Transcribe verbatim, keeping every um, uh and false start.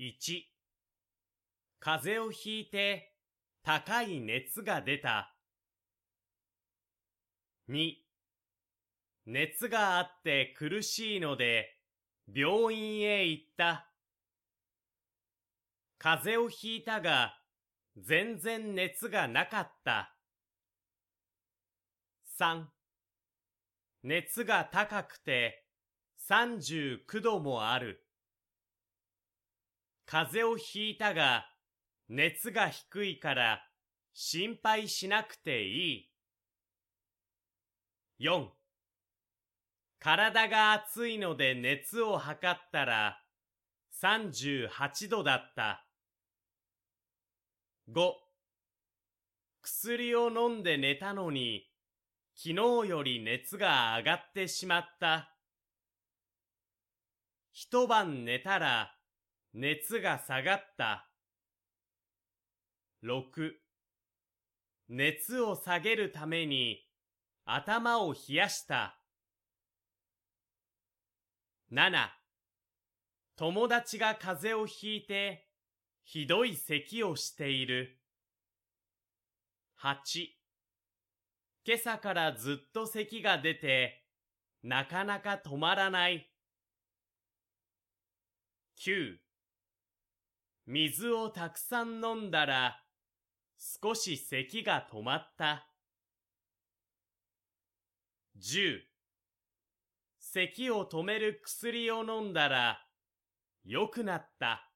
いち、風邪をひいて高い熱が出た。に、熱があって苦しいので病院へ行った。風邪をひいたが全然熱がなかった。さん、熱が高くてさんじゅうきゅうどもある。風邪をひいたが熱が低いから心配しなくていい。よん、体が熱いので熱を測ったらさんじゅうはちどだった。ご、薬を飲んで寝たのに昨日より熱が上がってしまった。一晩寝たら熱が下がった。ろく、熱を下げるために頭を冷やした。なな、友達が風邪をひいてひどい咳をしている。はち、今朝からずっと咳が出てなかなか止まらない。きゅう、水をたくさん飲んだら少し咳が止まった。じゅう、咳を止める薬を飲んだら良くなった。